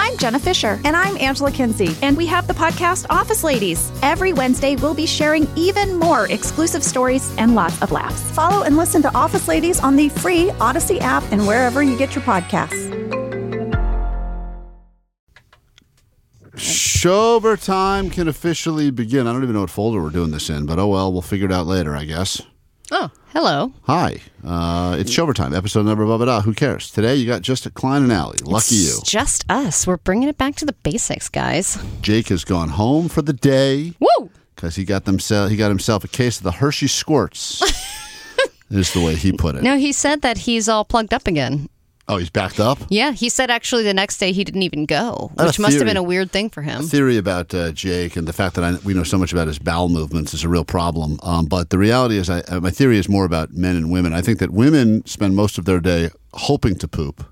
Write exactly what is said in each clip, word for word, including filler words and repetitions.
I'm Jenna Fisher. And I'm Angela Kinsey. And we have the podcast Office Ladies. Every Wednesday, we'll be sharing even more exclusive stories and lots of laughs. Follow and listen to Office Ladies on the free Odyssey app and wherever you get your podcasts. Shover time can officially begin. I don't even know what folder we're doing this in, but oh well, we'll figure it out later, I guess. Oh, hello. Hi. Uh, it's Shover time, episode number blah, blah, blah. Who cares? Today you got just Klein and Alley. Lucky it's you. Just us. We're bringing it back to the basics, guys. Jake has gone home for the day. Woo! Because he got themself he got himself a case of the Hershey Squirts. Is the way he put it. No, he said that he's all plugged up again. Oh, he's backed up? Yeah, he said actually the next day he didn't even go, which must have been a weird thing for him. A theory about uh, Jake and the fact that I, we know so much about his bowel movements is a real problem. Um, but the reality is, I, uh, my theory is more about men and women. I think that women spend most of their day hoping to poop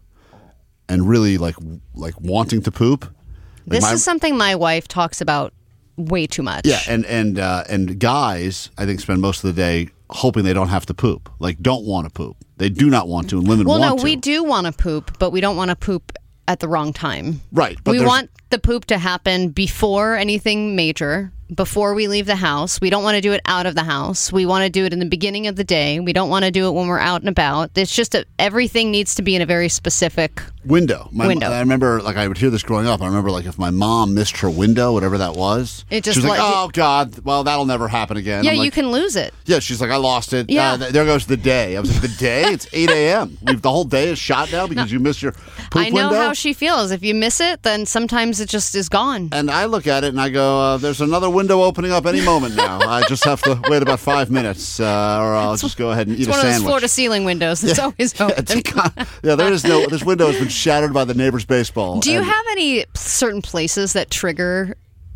and really like like wanting to poop. Like this my, is something my wife talks about way too much. Yeah, and and uh, and guys, I think, spend most of the day hoping they don't have to poop, like don't want to poop. They do not want to, and women well, want no, to. we do want to poop, but we don't want to poop at the wrong time. Right. But we want the poop to happen before anything major, before we leave the house. We don't want to do it out of the house. We want to do it in the beginning of the day. We don't want to do it when we're out and about. It's just that everything needs to be in a very specific window. My, window. I remember, like, I would hear this growing up. I remember, like, if my mom missed her window, whatever that was, it just she was like, let, oh, God, well, that'll never happen again. Yeah, like, you can lose it. Yeah, she's like, I lost it. Yeah. Uh, there goes the day. I was like, the day? It's eight a.m. We've, the whole day is shot now because no. you missed your poop I know window? how she feels. If you miss it, then sometimes it just is gone. And I look at it and I go, uh, there's another window opening up any moment now. I just have to wait about five minutes uh, or I'll just go ahead and eat it's a one sandwich. Of those floor-to-ceiling windows. It's yeah. always open. Yeah, kind of, yeah, there is no, this window has been shattered by the neighbor's baseball. Do you and, have any certain places that trigger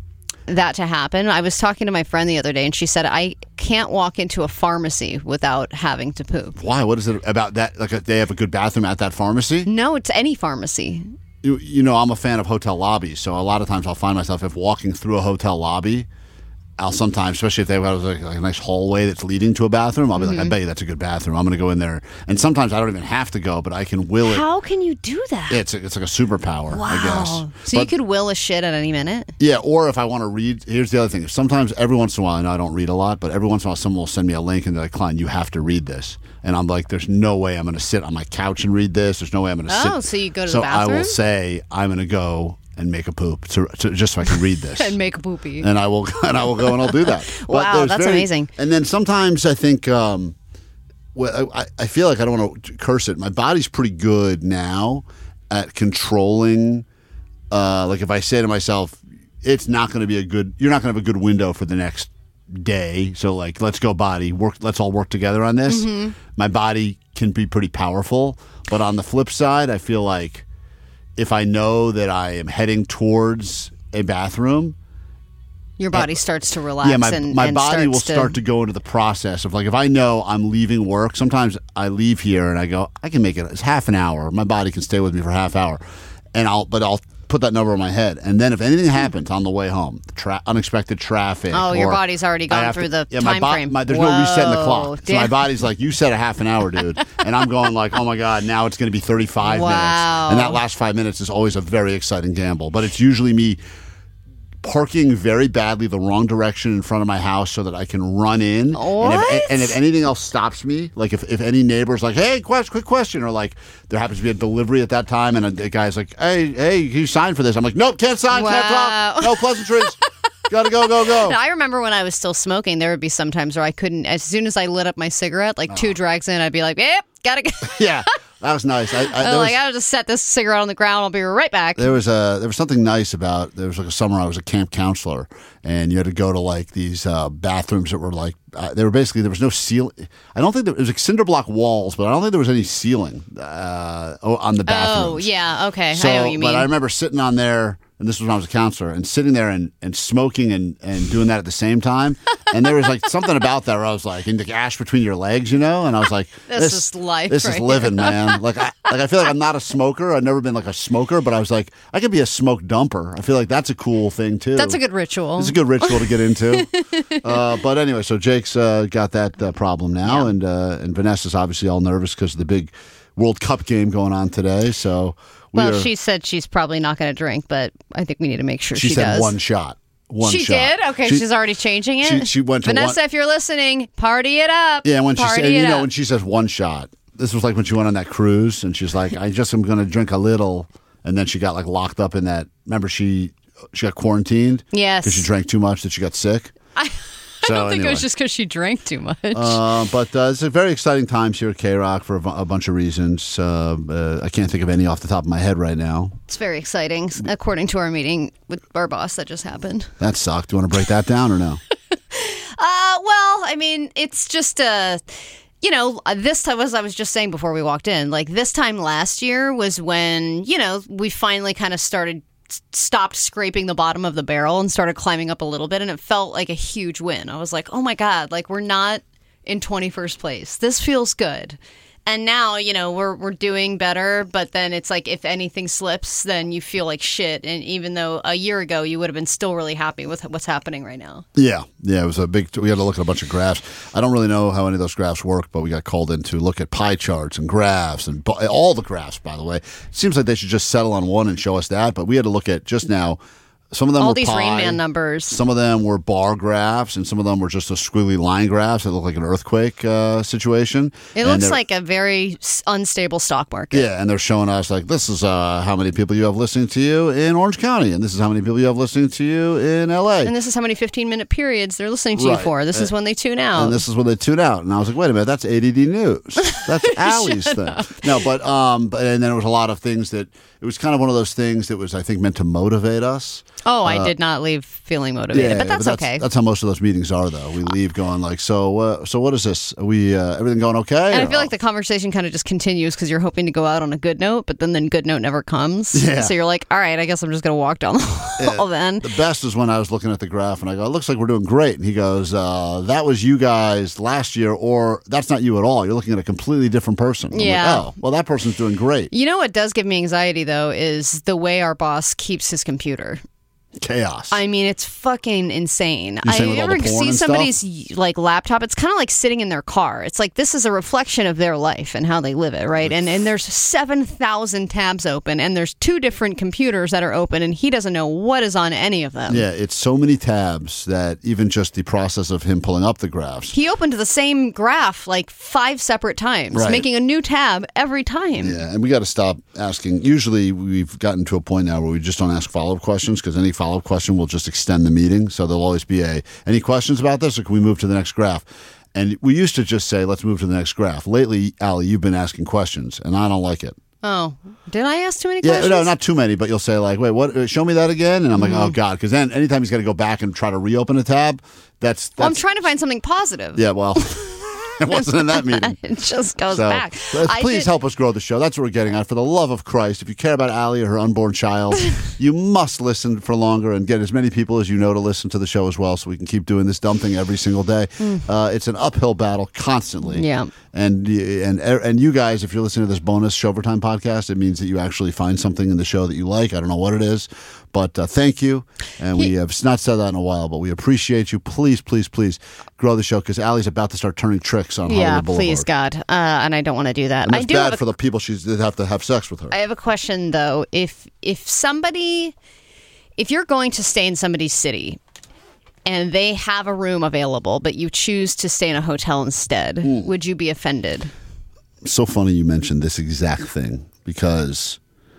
that to happen? I was talking to my friend the other day, and she said, I can't walk into a pharmacy without having to poop. Why? What is it about that? Like, they have a good bathroom at that pharmacy? No, it's any pharmacy. You, you know, I'm a fan of hotel lobbies, so a lot of times I'll find myself, if walking through a hotel lobby, I'll sometimes, especially if they've got like, like a nice hallway that's leading to a bathroom, I'll be mm-hmm. like, I bet you that's a good bathroom. I'm going to go in there. And sometimes I don't even have to go, but I can will it. How can you do that? It's a, it's like a superpower, wow. I guess. So but, you could will a shit at any minute? Yeah, or if I want to read, here's the other thing. Sometimes, every once in a while, I know I don't read a lot, but every once in a while someone will send me a link and they're like, Klein, you have to read this. And I'm like, there's no way I'm going to sit on my couch and read this. There's no way I'm going to oh, sit. Oh, so you go to so the bathroom? So I will say, I'm going to go and make a poop to, to just so I can read this and make a poopy, and I will and I will go and I'll do that. Wow, that's very, amazing. And then sometimes I think, um, well, I, I feel like I don't want to curse it. My body's pretty good now at controlling. Uh, like if I say to myself, it's not going to be a good, you're not going to have a good window for the next day. So like, let's go body work. Let's all work together on this. Mm-hmm. My body can be pretty powerful, but on the flip side, I feel like, if I know that I am heading towards a bathroom, your body and, starts to relax. Yeah, my, and, my and body will to... start to go into the process of like, if I know I'm leaving work, sometimes I leave here and I go, I can make it. It's half an hour. My body can stay with me for a half hour, and I'll but I'll put that number in my head. And then if anything happens on the way home, tra- unexpected traffic. Oh, your body's already gone through to, the yeah, time my bo- frame. My, there's Whoa, no resetting the clock. So damn. my body's like, you said a half an hour, dude. And I'm going like, oh my God, now it's going to be thirty-five wow. minutes. And that last five minutes is always a very exciting gamble. But it's usually me parking very badly the wrong direction in front of my house so that I can run in. What? And if, and if anything else stops me, like if, if any neighbor's like, hey, quest, quick question, or like there happens to be a delivery at that time and a, a guy's like, hey, hey, you signed for this. I'm like, nope, can't sign, wow. can't talk, no pleasantries. Gotta go, go, go. I remember when I was still smoking, there would be some times where I couldn't, as soon as I lit up my cigarette, like oh. two drags in, I'd be like, yep, gotta go. Yeah. That was nice. I, I, I was like, was, I'll just set this cigarette on the ground. I'll be right back. There was a there was something nice about. There was like a summer I was a camp counselor, and you had to go to like these uh, bathrooms that were like uh, they were basically there was no ceiling. I don't think there, it was like cinder block walls, but I don't think there was any ceiling uh, on the bathrooms. Oh yeah, okay, so, I know what you mean. But I remember sitting on there. And this was when I was a counselor, and sitting there and, and smoking and, and doing that at the same time. And there was like something about that where I was like, in the ash between your legs, you know? And I was like, this, this is life. This right is living, here. man. Like I, like I feel like I'm not a smoker. I've never been like a smoker, but I was like, I could be a smoke dumper. I feel like that's a cool thing, too. That's a good ritual. It's a good ritual to get into. uh, but anyway, so Jake's uh, got that uh, problem now. Yeah. And, uh, and Vanessa's obviously all nervous because of the big World Cup game going on today. So Well, are- she said she's probably not going to drink, but I think we need to make sure she, she, said does. one shot. One she shot. did? Okay, She- she's already changing it. She, she went to Vanessa, one, if you're listening, party it up. Yeah, when she party said, it you know, up. when she says one shot, this was like when she went on that cruise, and she's like, I just am going to drink a little, and then she got like locked up in that. Remember, she she got quarantined. Yes. because she drank too much that she got sick. I, So I don't think anyway. it was just because she drank too much. Uh, but uh, it's a very exciting times here at K-Rock for a, bu- a bunch of reasons. Uh, uh, I can't think of any off the top of my head right now. It's very exciting, according to our meeting with our boss that just happened. That sucked. Do you want to break that down or no? Uh, well, I mean, it's just uh you know, this time, as I was just saying before we walked in, like this time last year was when, you know, we finally kind of started, stopped scraping the bottom of the barrel and started climbing up a little bit. And it felt like a huge win. I was like, oh my God, like we're not in twenty-first place. This feels good. And now, you know, we're we're doing better, but then it's like if anything slips, then you feel like shit. And even though a year ago you would have been still really happy with what's happening right now. Yeah, yeah, it was a big. We had to look at a bunch of graphs. I don't really know how any of those graphs work, but we got called in to look at pie charts and graphs and bu- all the graphs. By the way, it seems like they should just settle on one and show us that. But we had to look at just now. Some of them All were these pie, Rain Man numbers. Some of them were bar graphs, and some of them were just a squiggly line graphs that look like an earthquake uh, situation. It And looks they're- like a very s- unstable stock market. Yeah, and they're showing us like this is uh, how many people you have listening to you in Orange County, and this is how many people you have listening to you in L A. And this is how many fifteen-minute periods they're listening to you Right. for. This is when they tune out. And this is when they tune out. And I was like, wait a minute, that's A D D News. That's Allie's thing. No, but um, but and then there was a lot of things that it was kind of one of those things that was, I think, meant to motivate us. oh, I did not leave feeling motivated, but that's okay. That's how most of those meetings are, though. We leave going like, so, uh, so what is this? Are we uh, everything going okay? And I Or- feel like the conversation kind of just continues because you're hoping to go out on a good note, but then then good note never comes. Yeah. So you're like, all right, I guess I'm just going to walk down the hall then. The best is when I was looking at the graph and I go, it looks like we're doing great. And he goes, uh, that was you guys last year, or that's not you at all. You're looking at a completely different person. I'm like, Yeah. oh, well, that person's doing great. You know what does give me anxiety, though, is the way our boss keeps his computer. Chaos. I mean, it's fucking insane. You're I saying with all ever the porn see and somebody's like laptop. It's kind of like sitting in their car. It's like this is a reflection of their life and how they live it, right? And and there's seven thousand tabs open, and there's two different computers that are open, and he doesn't know what is on any of them. Yeah, it's so many tabs that even just the process of him pulling up the graphs. He opened the same graph like five separate times, Right. making a new tab every time. Yeah, and we got to stop asking. Usually, we've gotten to a point now where we just don't ask follow up questions because any follow up question will just extend the meeting. So there'll always be a any questions about this, or can we move to the next graph? And we used to just say, let's move to the next graph. Lately, Allie, you've been asking questions, and I don't like it. Oh, did I ask too many Yeah, questions? no, not too many, but you'll say like, "Wait, what? uh, Show me that again." And I'm like, Mm-hmm. "Oh God," because then anytime he's got to go back and try to reopen a tab, that's, that's Well, I'm trying to find something positive. yeah. Well, it wasn't in that meeting. It just goes So back. let's- I please did- help us grow the show. That's what we're getting at. For the love of Christ, if you care about Allie or her unborn child, you must listen for longer and get as many people as you know to listen to the show as well, so we can keep doing this dumb thing every single day. Uh, it's an uphill battle constantly. Yeah. And and and you guys, if you're listening to this bonus Showtime podcast, it means that you actually find something in the show that you like. I don't know what it is, but uh, thank you. And we have not said that in a while, but we appreciate you. Please, please, please grow the show because Allie's about to start turning tricks on Yeah, Hollywood Boulevard. please, God. Uh, and I don't want to do that. And I it's do bad have a for the people she's that have to have sex with her. I have a question though. If if somebody, if you're going to stay in somebody's city and they have a room available, but you choose to stay in a hotel instead, Hmm. would you be offended? So funny you mentioned this exact thing because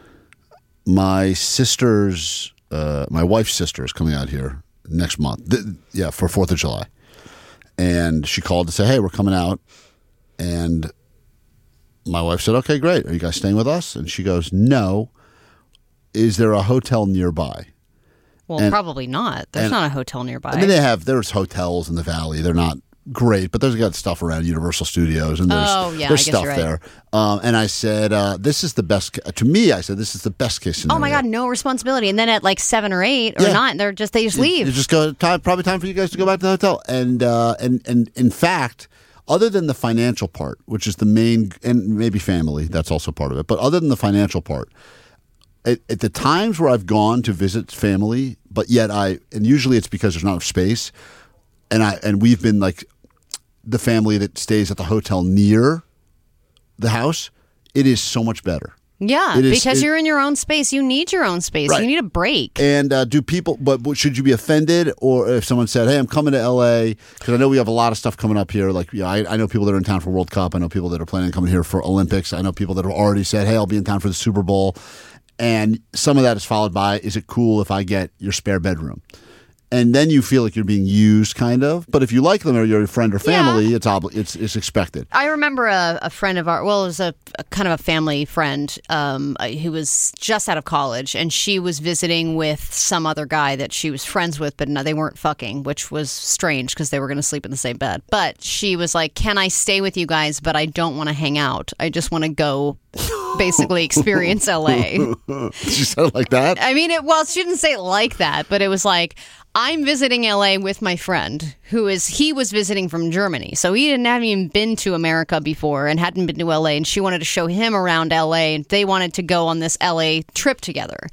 my sister's, uh, my wife's sister is coming out here next month. Th- yeah, for Fourth of July, and she called to say, "Hey, we're coming out," and my wife said, "Okay, great. Are you guys staying with us?" And she goes, "No. Is there a hotel nearby?" Well, And- probably not. There's and- not a hotel nearby. I mean, they have there's hotels in the valley. They're not great, but there's got stuff around Universal Studios, and there's Oh, yeah, there's I guess stuff you're right. there. Um, and I said, uh, "This is the best." ca- To me, I said, "This is the best case scenario." oh my God, no responsibility. And then at like seven or eight or Yeah. nine, they're just they just You- leave. You just go. Time, probably time for you guys to go back to the hotel. And uh, and and in fact, other than the financial part, which is the main, and maybe family, that's also part of it. But other than the financial part, at, at the times where I've gone to visit family, but yet I, and usually it's because there's not enough space, and I and we've been like the family that stays at the hotel near the house. It is so much better. Yeah, It is- because it- you're in your own space. You need your own space. Right. You need a break. And uh, do people, but but should you be offended, or if someone said, hey, I'm coming to L A, because I know we have a lot of stuff coming up here. Like, yeah, I, I know people that are in town for World Cup. I know people that are planning on coming here for Olympics. I know people that have already said, hey, I'll be in town for the Super Bowl. And some of that is followed by, is it cool if I get your spare bedroom? And then you feel like you're being used, kind of. But if you like them or you're a friend or family, Yeah. it's obli- it's it's expected. I remember a, a friend of our, well, it was a, a kind of a family friend um, uh, who was just out of college, and she was visiting with some other guy that she was friends with, but no, they weren't fucking, which was strange because they were going to sleep in the same bed. But she was like, can I stay with you guys, but I don't want to hang out. I just want to go basically experience L A. She said it like that? I mean, it, well, she didn't say it like that, but it was like, I'm visiting L A with my friend who is, he was visiting from Germany. So he didn't have even been to America before and hadn't been to L A. And she wanted to show him around L A. And they wanted to go on this L A trip together.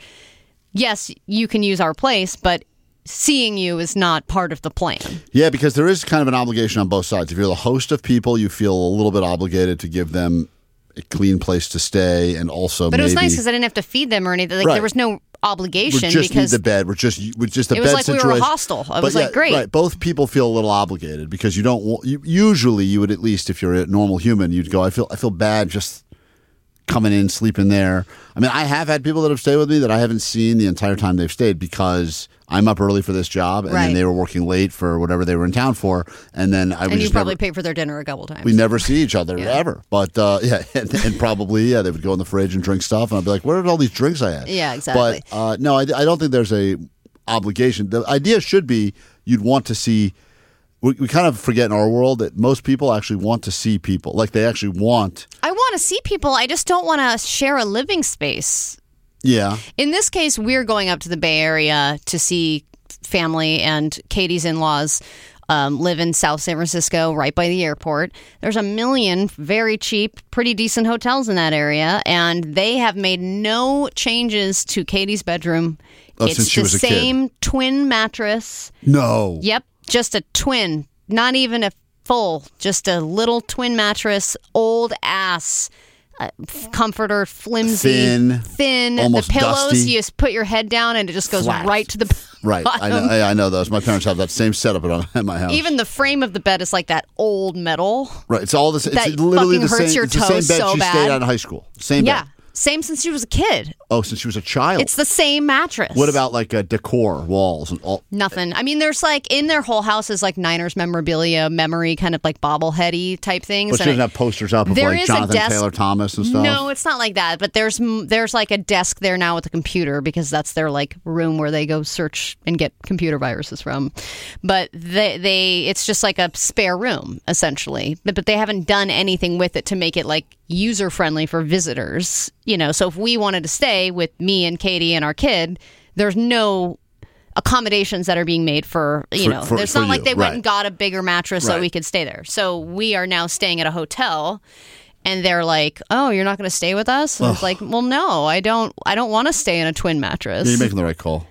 Yes, you can use our place, but seeing you is not part of the plan. Yeah, because there is kind of an obligation on both sides. If you're the host of people, you feel a little bit obligated to give them a clean place to stay, and also But maybe, it was nice because I didn't have to feed them or anything. Like, Right. there was no we obligation just because need the bed. We're just we're just the it was bed like we situation. were hostile. I But was like, yeah, great. Right, both people feel a little obligated because you don't. want- You, usually, you would at least, if you're a normal human, you'd go. I feel I feel bad just coming in, sleeping there. I mean, I have had people that have stayed with me that I haven't seen the entire time they've stayed because I'm up early for this job, and Right. then they were working late for whatever they were in town for, and then I would and you just probably never, paid for their dinner a couple times. we never see each other Yeah. ever. But uh, yeah, and, and probably yeah, they would go in the fridge and drink stuff, and I'd be like, "Where did all these drinks I had?" Yeah, exactly. But uh, no, I, I don't think there's a obligation. The idea should be you'd want to see. We, we kind of forget in our world that most people actually want to see people. Like they actually want. I want to see people. I just don't want to share a living space. Yeah. In this case, we're going up to the Bay Area to see family, and Katie's in-laws um, live in South San Francisco, right by the airport. There's a million very cheap, pretty decent hotels in that area, and they have made no changes to Katie's bedroom. Oh, it's since she the was a kid. same twin mattress. No. Yep, just a twin, not even a full, just a little twin mattress, old ass. Uh, f- comforter, flimsy, Thin, thin. almost the pillows, dusty. you just put your head down and it just goes Flat. right to the Right. I know. I, I know those. My parents have that same setup at, at my house. Even the frame of the bed is like that old metal. right. It's all the same. It's that literally fucking the hurts same. your It's the same toes bed so she bad. stayed on in high school. Same Yeah, bed. same since she was a kid. Oh, since she was a child. It's the same mattress. What about like uh, decor, walls, and all? Nothing. I mean, there's like in their whole house is like Niners memorabilia, memory, kind of like bobbleheady type things. But she And doesn't it- have posters up of there like is a Jonathan desk- Taylor Thomas and stuff. No, it's not like that. But there's m- there's like a desk there now with a computer because that's their like room where they go search and get computer viruses from. But they they it's just like a spare room essentially. But, but they haven't done anything with it to make it like user friendly for visitors. You know, so if we wanted to stay with me and Katie and our kid, there's no accommodations that are being made for you For- know. for- There's for not like you, they went right. and got a bigger mattress so Right. we could stay there. So we are now staying at a hotel. And they're like, "Oh, you're not going to stay with us?" And it's like, "Well, no, I don't. I don't want to stay in a twin mattress." You're making the right call.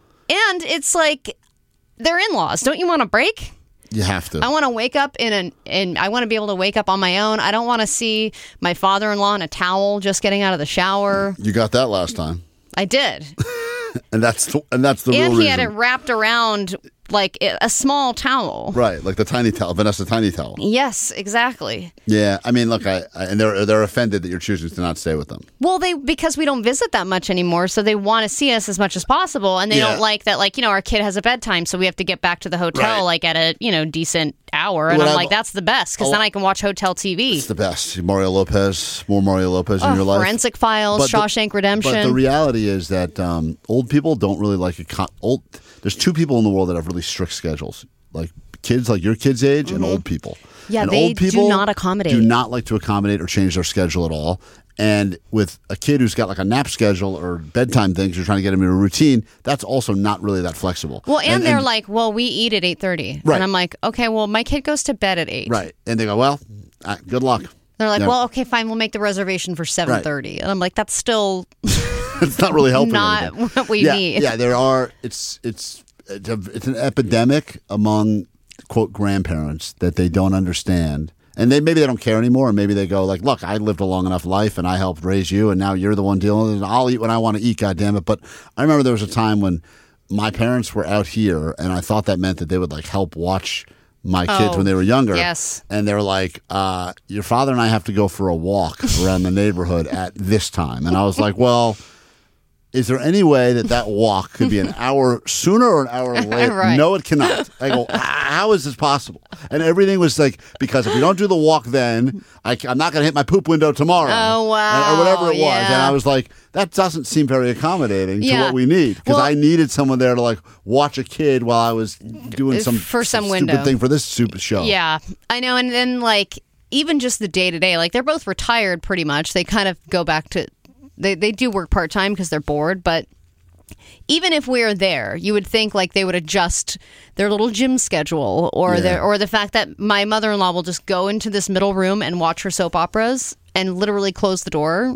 And it's like they're in-laws. Don't you want a break? You have to. I want to wake up in an and I want to be able to wake up on my own. I don't want to see my father-in-law in a towel just getting out of the shower. You got that last time, I did, and that's the, and that's the and real he had it reason. wrapped around like a small towel. Right, like the tiny towel, Vanessa tiny towel. Yes, exactly. Yeah, I mean, look, I, I and they're they're offended that you're choosing to not stay with them. Well, they because we don't visit that much anymore, so they want to see us as much as possible, and they Yeah. don't like that. Like you know, our kid has a bedtime, so we have to get back to the hotel Right. like at a you know decent hour, and What I'm I've- like, that's the best because Oh. then I can watch hotel T V. It's the best. Mario Lopez, more Mario Lopez in Oh, your life. Forensic Files, But the- Shawshank Redemption. But the reality is that um, old people don't really like a con- old. There's two people in the world that have really strict schedules, like kids, like your kids' age, and old people. Mm-hmm. Yeah, and they old do people not accommodate. Do not like to accommodate or change their schedule at all. And with a kid who's got like a nap schedule or bedtime things, you're trying to get him in a routine. That's also not really that flexible. well, and, they're like, well, we eat at eight thirty, Right. and I'm like, okay, well, my kid goes to bed at eight. right, and they go, well, uh, good luck. They're like, Yeah. well, okay, fine, we'll make the reservation for seven thirty, and I'm like, that's still It's not really helping. not anything. what we yeah, need. Yeah, there are. It's it's it's, a, it's an epidemic among quote grandparents that they don't understand, And they maybe they don't care anymore, and maybe they go like, "Look, I lived a long enough life, and I helped raise you, and now you're the one dealing with it. I'll eat when I want to eat, goddammit." But I remember there was a time when my parents were out here, and I thought that meant that they would like help watch my kids Oh, when they were younger. yes. And they're like, uh, "Your father and I have to go for a walk around the neighborhood at this time," and I was like, "Well." Is there any way that that walk could be an hour sooner or an hour later? Right. No, it cannot. I go, how is this possible? And everything was like, because if we don't do the walk then, I, am not going to hit my poop window tomorrow. Oh, wow. Or whatever it was. Yeah. And I was like, that doesn't seem very accommodating to Yeah. what we need. Because Well- I needed someone there to like watch a kid while I was doing some, For some stupid window. thing for this stupid show. Yeah, I know. And then, like, even just the day to day, like, they're both retired pretty much. They kind of go back to, they, they do work part time because they're bored. But even if we're there, you would think, like, they would adjust their little gym schedule or Yeah. their, or the fact that my mother in law will just go into this middle room and watch her soap operas and literally close the door.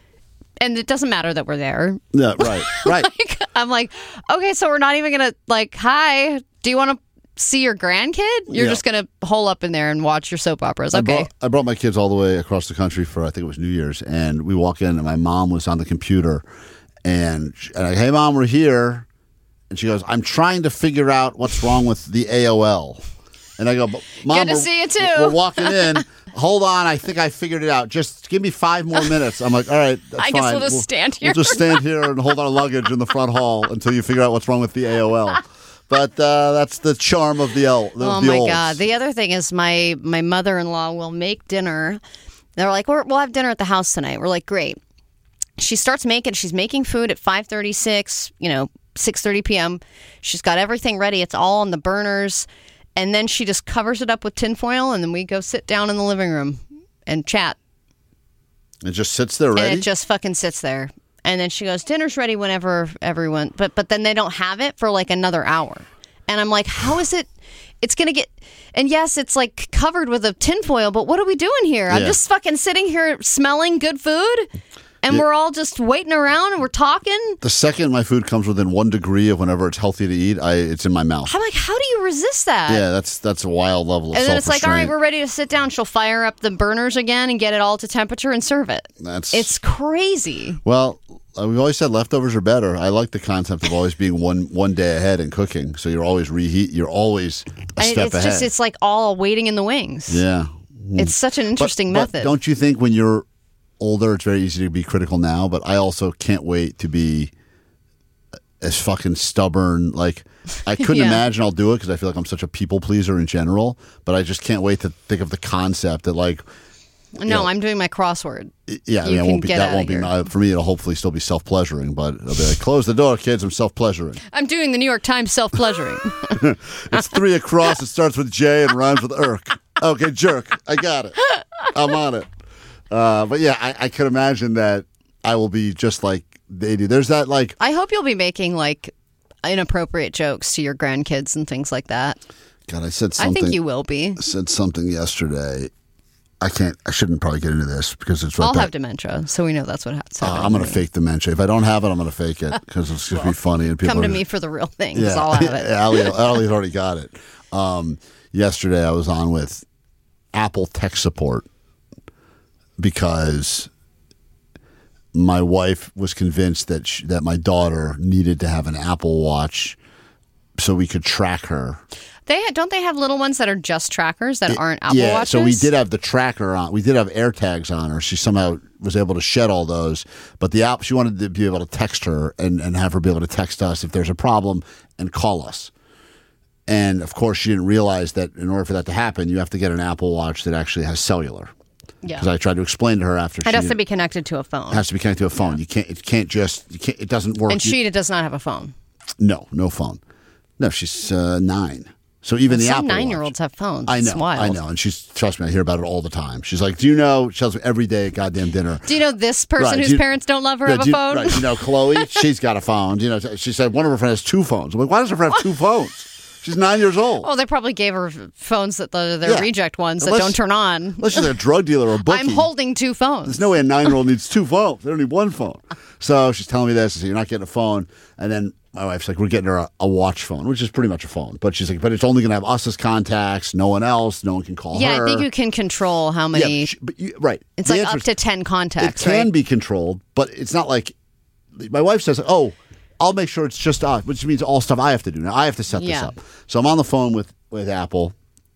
And it doesn't matter that we're there. Yeah, right, right. I'm like, okay, so we're not even going to, like, hi, do you want to see your grandkid? You're Yeah. just going to hole up in there and watch your soap operas. I Okay. brought, I brought my kids all the way across the country for, I think it was New Year's, and we walk in, and my mom was on the computer, and, she, and I, hey, Mom, we're here. And she goes, I'm trying to figure out what's wrong with the A O L. And I go, "But, Mom, Good to we're, see you, too." we're walking in. Hold on, I think I figured it out. Just give me five more minutes. I'm like, all right, that's I guess fine. we'll just stand here. We'll just stand here and hold our luggage in the front hall until you figure out what's wrong with the A O L. But uh, that's the charm of the L. The, Oh the my olds. God. The other thing is my, my mother-in-law will make dinner. They're like, we're, we'll have dinner at the house tonight. We're like, great. She starts making, she's making food at five thirty-six, you know, six thirty p.m. She's got everything ready. It's all on the burners. And then she just covers it up with tinfoil, and then we go sit down in the living room and chat. It just sits there ready. And it just fucking sits there. And then she goes, dinner's ready whenever everyone, but but then they don't have it for like another hour. And I'm like, how is it? It's going to get, and yes, it's like covered with a tinfoil, but what are we doing here? I'm Yeah. just fucking sitting here smelling good food. And Yeah. we're all just waiting around and we're talking. The second my food comes within one degree of whenever it's healthy to eat, I it's in my mouth. I'm like, how do you resist that? Yeah, that's that's a wild level of And then it's like, all right, self-restraint. we're ready to sit down. She'll fire up the burners again and get it all to temperature and serve it. That's It's crazy. well, uh, we've always said leftovers are better. I like the concept of always being one one day ahead in cooking. So you're always reheat. You're always a I- step it's ahead. just, it's like all waiting in the wings. yeah. It's such an But- interesting but method. don't you think when you're older, it's very easy to be critical now? But I also can't wait to be as fucking stubborn. Like I couldn't Yeah. imagine I'll do it because I feel like I'm such a people pleaser in general. But I just can't wait to think of the concept that like. No, know, I'm doing my crossword. Yeah, I You mean, it can won't be get that outta won't be here. my, for me. It'll hopefully still be self pleasuring, but it'll be like close the door, kids. I'm self pleasuring. I'm doing the New York Times self-pleasuring. It's three across. It starts with J and rhymes with irk. Okay, jerk. I got it. I'm on it. Uh, but yeah, I, I could imagine that I will be just like they do. There's that like I hope you'll be making like inappropriate jokes to your grandkids and things like that. God. I said I something. think you will be. said something yesterday. I can't. I shouldn't probably get into this because it's right I'll back. have dementia, so we know that's what happens. Uh, I'm going to fake dementia. If I don't have it, I'm going to fake it because it's going to be funny and people Come to are- me for the real things. Yeah, I'll have it. Allie, Allie's already got it. Um, yesterday, I was on with Apple tech support because my wife was convinced that she, that my daughter needed to have an Apple Watch so we could track her. They ha- don't they have little ones that are just trackers that aren't Apple yeah, Watches? so we did have the tracker on. We did have AirTags on her. She somehow was able to shed all those. But the app, she wanted to be able to text her and, and have her be able to text us if there's a problem and call us. And of course, she didn't realize that in order for that to happen, you have to get an Apple Watch that actually has cellular. Yeah, Because I tried to explain to her after it she has to be connected to a phone, it has to be connected to a phone. You can't. It can't just. You can't. It doesn't work. and You- she does not have a phone. no, no phone. No, she's uh, nine. So even the Some Apple nine-year-olds Watch, have phones. I It's know, wild. I know, and she's trust me. I hear about it all the time. She's like, "Do you know?" She tells me every day at goddamn dinner. Do you know this person Right, whose do you- parents don't love her Yeah, have a do you- phone? Right, you know, Chloe, she's got a phone. You know, she said one of her friends has two phones. I'm like, why does her friend have two phones? She's nine years old. Oh, they probably gave her phones that the, they're Yeah. reject ones Unless- that don't turn on. Unless she's a drug dealer or a bookie. I'm holding two phones. There's no way a nine-year-old needs two phones. They don't need one phone. So she's telling me this. I said, you're not getting a phone. And then my wife's like, we're getting her a, a watch phone, which is pretty much a phone. But she's like, but it's only going to have us as contacts, no one else. No one can call yeah, her. I think you can control how Yeah, many. but she- but you, right. It's The like answer up is- to ten contacts, It can right? be controlled, but it's not like my wife says, oh, I'll make sure it's just us, which means all stuff I have to do. Now I have to set this Yeah. up. So I'm on the phone with, with Apple,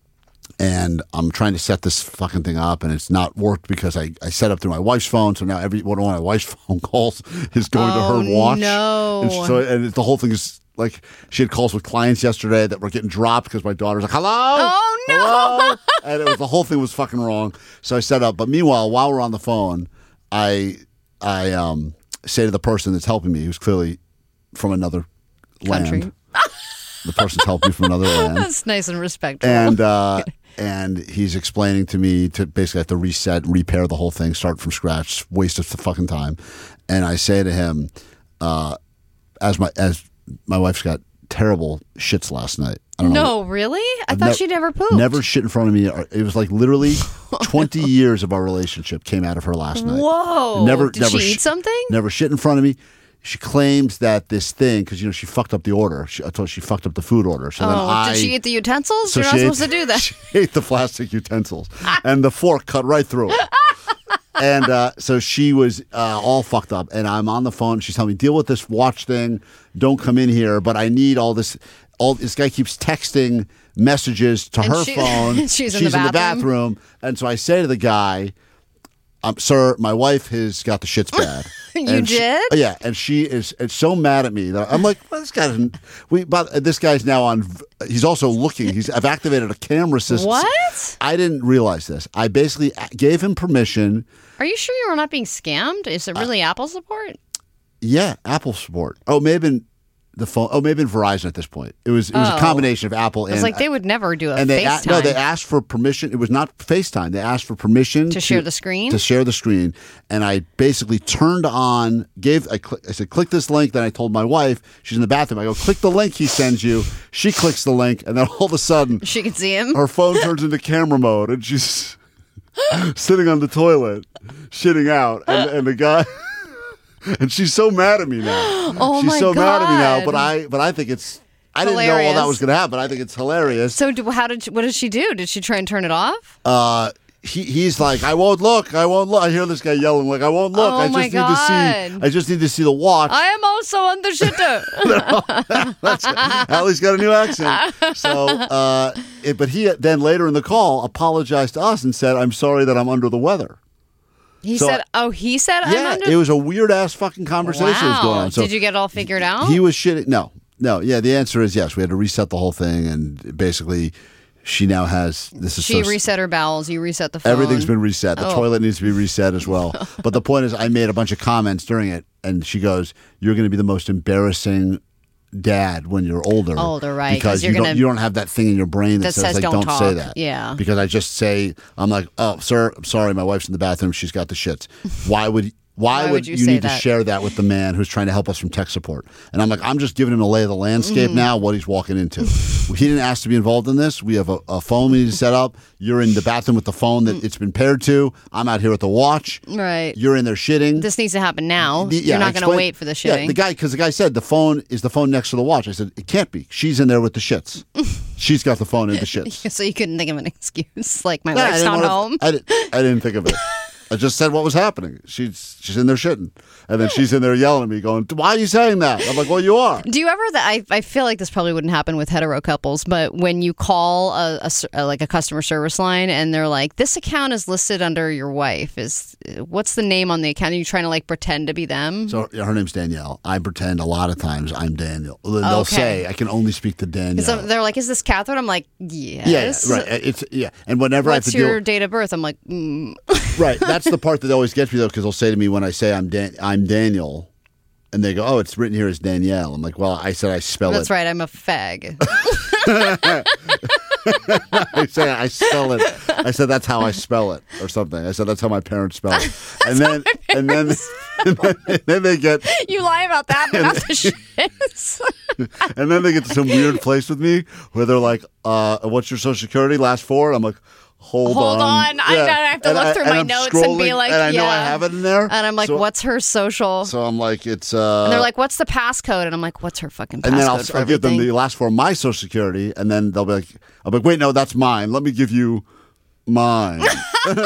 and I'm trying to set this fucking thing up, and it's not worked because I, I set up through my wife's phone. So now every one of my wife's phone calls is going Oh, to her watch. no. And so and the whole thing is like she had calls with clients yesterday that were getting dropped because my daughter's like, hello? Oh, no. Hello? And it was, the whole thing was fucking wrong. So I set up. But meanwhile, while we're on the phone, I I um, say to the person that's helping me, who's clearly from another Country. land. The person's helping me from another land. That's nice and respectful. And uh, and he's explaining to me to basically have to reset and repair the whole thing, start from scratch, waste of the fucking time. And I say to him, uh, as my as my wife's got terrible shits last night. I don't know. no, really? I I've thought nev- she never pooped. Never shit in front of me. It was like literally twenty years of our relationship came out of her last night. Whoa. Never, Did never she eat sh- something? Never shit in front of me. She claims that this thing, because you know she fucked up the order. She, I told her she fucked up the food order. So then Oh, I, did she eat the utensils? so You're not she supposed ate- to do that. She ate the plastic utensils, and the fork cut right through it. And uh, so she was uh, all fucked up. And I'm on the phone. She's telling me, deal with this watch thing. Don't come in here. But I need all this. All this guy keeps texting messages to And her she- phone. she's in the in the bathroom. bathroom. And so I say to the guy, um, sir, my wife has got the shits bad. You And she- did? yeah, and she is is so mad at me that I'm like, well, this guy doesn't. We, but this guy's now on. He's also looking. He's. I've activated a camera system. What? I didn't realize this. I basically gave him permission. Are you sure you were not being scammed? Is it really Apple support? Yeah, Apple support. Oh, maybe the phone. Oh, maybe in Verizon at this point. It was. It was Oh. a combination of Apple I and. was like, they would never do a and they a- FaceTime no, they asked for permission. It was not FaceTime. They asked for permission to share the screen. to share the screen, and I basically turned on, gave, I, cl- I said, click this link. Then I told my wife, she's in the bathroom. I go, click the link he sends you. She clicks the link, and then all of a sudden, She can see him. her phone turns into camera mode, and she's sitting on the toilet, shitting out, and, and the guy. And she's so mad at me now. Oh, she's my so mad at me now. God. But I, but I think it's. I didn't know all that Hilarious. was going to happen. I think it's hilarious. So, do, how did she, what did she do? Did she try and turn it off? Uh, he he's like, I won't look. I won't look. I hear this guy yelling like, I won't look. Oh, I just my need to God. see. I just need to see the watch. I am also on the shitter. That's Allie's got a new accent. So, uh, it, but he then later in the call apologized to us and said, "I'm sorry that I'm under the weather." He So- said, "Oh, he said I'm Yeah, under." it was a weird ass fucking conversation that was going Wow. on. So Did you get it all figured out? he was shitting. No, no. Yeah, the answer is yes. We had to reset the whole thing, and basically, she now has this is she so, reset her bowels. You reset the phone. Everything's been reset. The Oh. toilet needs to be reset as well. But the point is, I made a bunch of comments during it, and she goes, "You're going to be the most embarrassing dad when you're older. Older, right, 'cause Because you're you don't gonna- you don't have that thing in your brain that, that says, says like don't don't, say talk." that. Yeah. Because I just say I'm like, oh, sir, I'm sorry, my wife's in the bathroom. She's got the shits. Why would Why, Why would, would you you, say need to that? share that with the man who's trying to help us from tech support? And I'm like, I'm just giving him a lay of the landscape Mm-hmm. now, what he's walking into. He didn't ask to be involved in this. We have a, a phone we need to set up. You're in the bathroom with the phone that it's been paired to. I'm out here with the watch. Right. You're in there shitting. This needs to happen now. The- yeah, You're I not going to explained- wait for the Yeah, shitting. the guy, because the guy said the phone is the phone next to the watch. I said it can't be. She's in there with the shits. She's got the phone in the shits. so you couldn't think of an excuse, like my Yeah, I wife's didn't not wanna- home. I, didn't, I didn't think of it. I just said what was happening. She's she's in there shitting, and then she's in there yelling at me, going, "Why are you saying that?" I'm like, "Well, you are." Do you ever that I, I feel like this probably wouldn't happen with hetero couples, but when you call a, a s- a- like a customer service line and they're like, "This account is listed under your wife," is what's the name on the account? Are you trying to like pretend to be them? So yeah, her name's Danielle. I pretend a lot of times I'm Daniel. They'll Okay. say I can only speak to Danielle. So they're like, "Is this Catherine?" I'm like, "Yes." yeah, yeah, right. It's yeah, and whenever I have What's to your deal, date of birth? I'm like, mm. right. That's the part that always gets me though, because they'll say to me when I say I'm Dan- I'm Daniel, and they go, "Oh, it's written here as Danielle." I'm like, "Well, I said I spell "That's it." right. I'm a fag." I say I spell it. I said that's how I spell it, or something. I said that's how my parents spell it. And then, and then, and then, and then they get You lie about that, but not the shits. And then they get to some weird place with me where they're like, uh, what's your social security? Last four? And I'm like, hold, Hold on. on. I, I have to And look I- through and my I'm notes and be scrolling, like, and I yeah. know I have it in there. And I'm like, So- what's her social? So I'm like, it's. Uh, And they're like, what's the passcode? And I'm like, what's her fucking passcode and then I'll, for I'll give them everything? the last four of my social security, and then they'll be like, I'm like, wait, no, that's mine. Let me give you mine. Hey,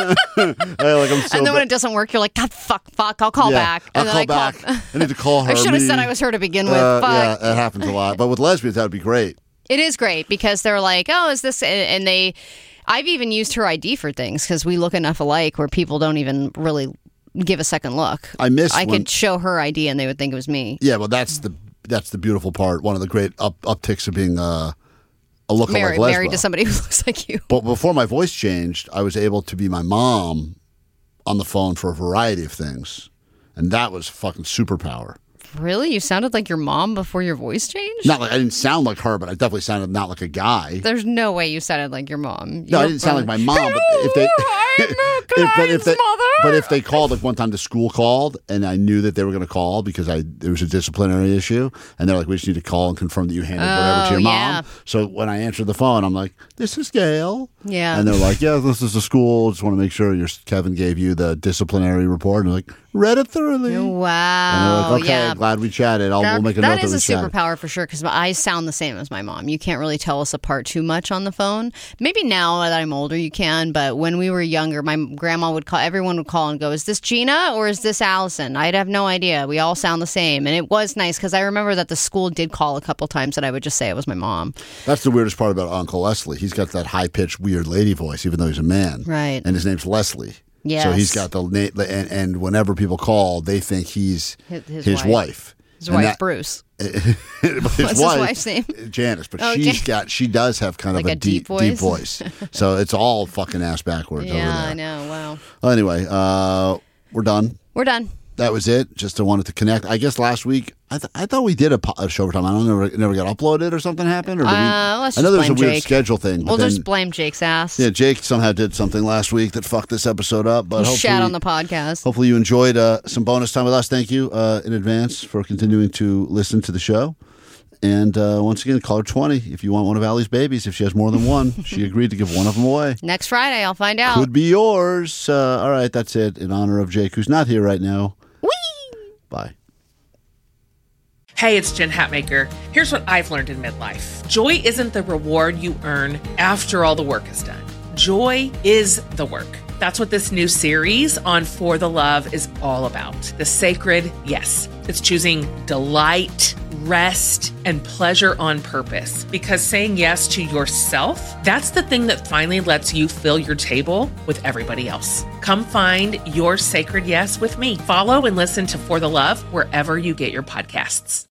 like I'm so and then when ba- it doesn't work, you're like, God, fuck, fuck, I'll call yeah, back. I'll And then call I back. Call, I need to call her. I should have me. said I was her to begin with. Uh, fuck. yeah, that happens a lot. But with lesbians, that would be great. It is great because they're like, oh, is this? And they, I've even used her I D for things because we look enough alike where people don't even really give a second look. I miss I when- could show her I D and they would think it was me. Yeah, well, that's the that's the beautiful part. One of the great up, upticks of being uh, a lookalike Married, lesbo. married to somebody who looks like you. But before my voice changed, I was able to be my mom on the phone for a variety of things, and that was fucking superpower. Really? You sounded like your mom before your voice changed? Not like I didn't sound like her, but I definitely sounded not like a guy. There's no way you sounded like your mom. No, I You're didn't sound like probably- my mom. But if they, I'm if, but if they, mother. but if they called, like one time the school called, and I knew that they were going to call because I there was a disciplinary issue, and they're like, we just need to call and confirm that you handed whatever to Oh, your yeah. mom. So when I answered the phone, I'm like, this is Gail. Yeah. And they're like, yeah, this is the school. Just want to make sure your Kevin gave you the disciplinary report. And they're like, read it thoroughly. And they're Wow. like, okay, yeah. glad we chatted. I'll That, we'll make a that note is that a we chatted. superpower for sure because I sound the same as my mom. You can't really tell us apart too much on the phone. Maybe now that I'm older, you can. But when we were younger, my grandma would call. Everyone would call and go, "Is this Gina or is this Allison?" I'd have no idea. We all sound the same, and it was nice because I remember that the school did call a couple times, and I would just say it was my mom. That's the weirdest part about Uncle Leslie. He's got that high pitched, weird lady voice, even though he's a man. Right. And his name's Leslie. Yes. So he's got the na- and, and whenever people call, they think he's His- his his, wife. wife. His And wife, that- Bruce. his What's his wife, wife's name? Janice, but Oh, she's Jan- got she does have kind Like of a, a deep voice? voice. So it's all fucking ass backwards over there. Yeah, I know. Wow. Well, anyway, uh, we're done. We're done. That was it. Just I wanted to connect. I guess last week I, th- I thought we did a, po- a show over time. I don't know. It never got uploaded or something happened. Or did we- Uh, let's I know just there's a blame weird Jake. schedule thing. But We'll then, just blame Jake's ass. yeah, Jake somehow did something last week that fucked this episode up. But He hopefully, shat on the podcast. hopefully you enjoyed uh, some bonus time with us. Thank you uh, in advance for continuing to listen to the show. And uh, once again, caller twenty if you want one of Allie's babies. If she has more than one, she agreed to give one of them away. Next Friday, I'll find out. Could be yours. Uh, all right, that's it. In honor of Jake, who's not here right now. Whee! Bye. Hey, it's Jen Hatmaker. Here's what I've learned in midlife. Joy isn't the reward you earn after all the work is done. Joy is the work. That's what this new series on For the Love is all about. The sacred yes. It's choosing delight, rest, and pleasure on purpose. Because saying yes to yourself, that's the thing that finally lets you fill your table with everybody else. Come find your sacred yes with me. Follow and listen to For the Love wherever you get your podcasts.